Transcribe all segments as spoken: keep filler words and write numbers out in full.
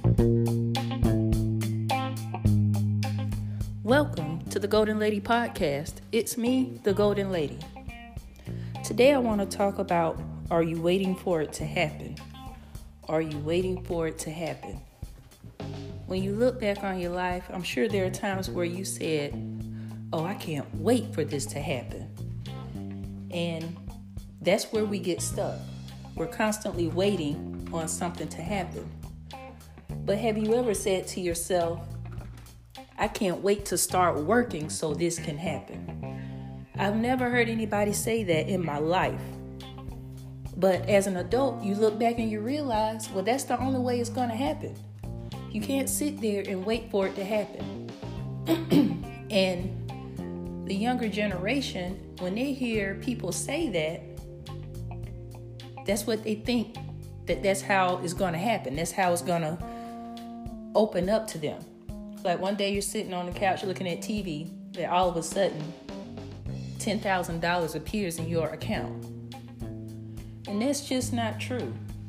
Welcome to the Golden Lady Podcast. It's me, the Golden Lady. Today I want to talk about, are you waiting for it to happen? Are you waiting for it to happen? When you look back on your life, I'm sure there are times where you said, oh, I can't wait for this to happen. And that's where we get stuck. We're constantly waiting on something to happen. But have you ever said to yourself, I can't wait to start working so this can happen? I've never heard anybody say that in my life. But as an adult, you look back and you realize, well, that's the only way it's going to happen. You can't sit there and wait for it to happen. And the younger generation, when they hear people say that, that's what they think, that that's how it's going to happen. That's how it's going to open up to them. Like one day you're sitting on the couch looking at T V, that all of a sudden ten thousand dollars appears in your account. And that's just not true.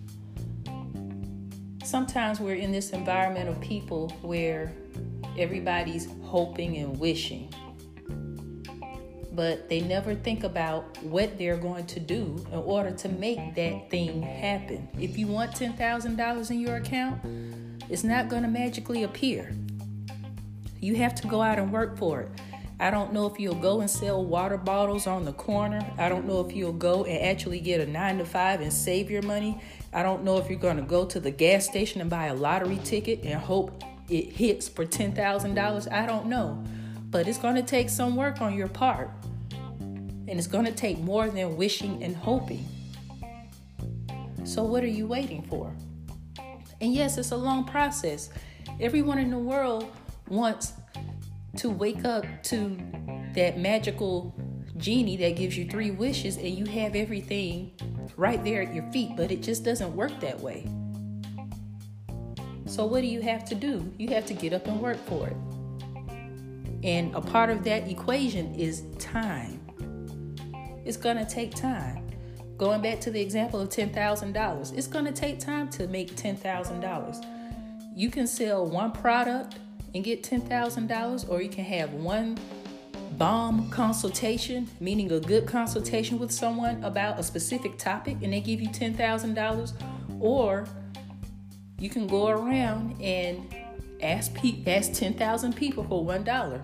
Sometimes we're in this environment of people where everybody's hoping and wishing, but they never think about what they're going to do in order to make that thing happen. If you want ten thousand dollars in your account, it's not going to magically appear. You have to go out and work for it. I don't know if you'll go and sell water bottles on the corner. I don't know if you'll go and actually get a nine to five and save your money. I don't know if you're going to go to the gas station and buy a lottery ticket and hope it hits for ten thousand dollars. I don't know. But it's going to take some work on your part. And it's going to take more than wishing and hoping. So what are you waiting for? And yes, it's a long process. Everyone in the world wants to wake up to that magical genie that gives you three wishes and you have everything right there at your feet, but it just doesn't work that way. So what do you have to do? You have to get up and work for it. And a part of that equation is time. It's going to take time. Going back to the example of ten thousand dollars, it's going to take time to make ten thousand dollars. You can sell one product and get ten thousand dollars, or you can have one bomb consultation, meaning a good consultation with someone about a specific topic, and they give you ten thousand dollars, or you can go around and ask pe- ask ten thousand people for one dollar.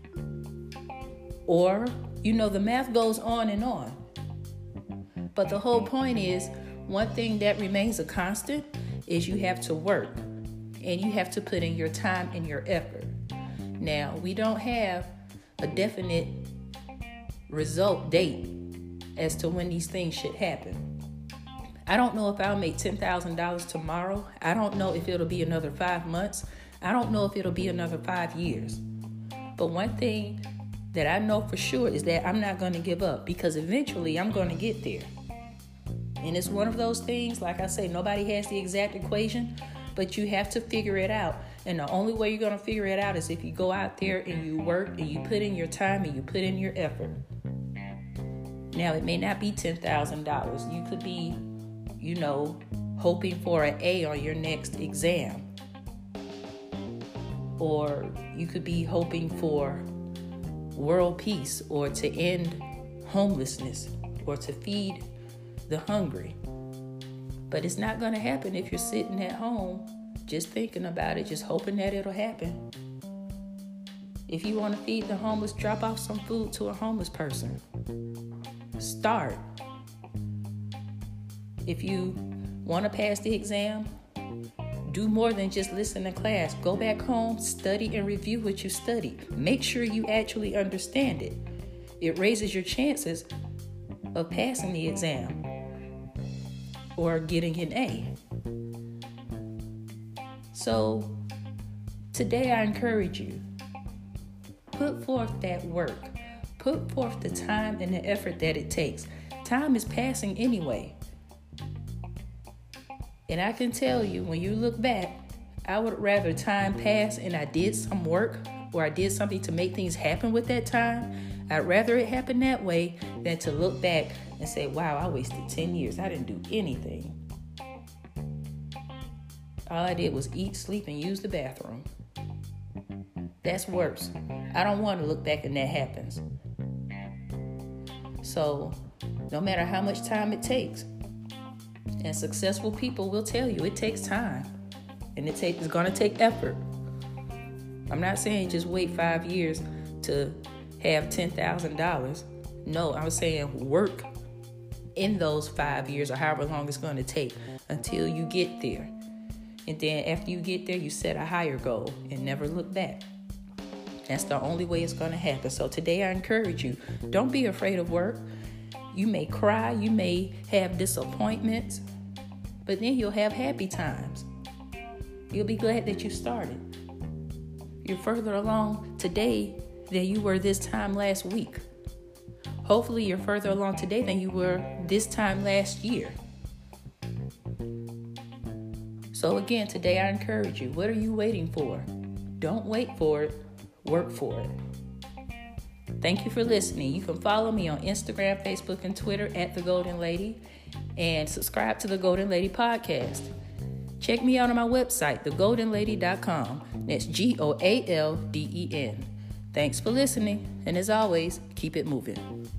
Or, you know, the math goes on and on. But the whole point is, one thing that remains a constant is you have to work. And you have to put in your time and your effort. Now, we don't have a definite result date as to when these things should happen. I don't know if I'll make ten thousand dollars tomorrow. I don't know if it'll be another five months. I don't know if it'll be another five years. But one thing that I know for sure is that I'm not going to give up, because eventually I'm going to get there. And it's one of those things, like I say, nobody has the exact equation, but you have to figure it out. And the only way you're going to figure it out is if you go out there and you work and you put in your time and you put in your effort. Now, it may not be ten thousand dollars. You could be, you know, hoping for an A on your next exam. Or you could be hoping for world peace, or to end homelessness, or to feed the hungry. But it's not going to happen if you're sitting at home just thinking about it, just hoping that it'll happen. If you want to feed the homeless, drop off some food to a homeless person. Start. If you want to pass the exam, do more than just listen to class. Go back home, study and review what you studied. Make sure you actually understand it. It raises your chances of passing the exam or getting an A. So today I encourage you, put forth that work. Put forth the time and the effort that it takes. Time is passing anyway. And I can tell you, when you look back, I would rather time pass and I did some work, or I did something to make things happen with that time. I'd rather it happen that way than to look back and say, wow, I wasted ten years. I didn't do anything. All I did was eat, sleep, and use the bathroom. That's worse. I don't want to look back and that happens. So, no matter how much time it takes, and successful people will tell you it takes time, and it take, it's going to take effort. I'm not saying just wait five years to have ten thousand dollars. No, I'm saying work in those five years or however long it's going to take until you get there. And then after you get there, you set a higher goal and never look back. That's the only way it's going to happen. So today I encourage you, don't be afraid of work. You may cry, you may have disappointments, but then you'll have happy times. You'll be glad that you started. You're further along today than you were this time last week. Hopefully you're further along today than you were this time last year. So again, today I encourage you, what are you waiting for? Don't wait for it. Work for it. Thank you for listening. You can follow me on Instagram, Facebook, and Twitter at The Golden Lady, and subscribe to The Golden Lady Podcast. Check me out on my website, the golden lady dot com. That's G O A L D E N. Thanks for listening, and as always, keep it moving.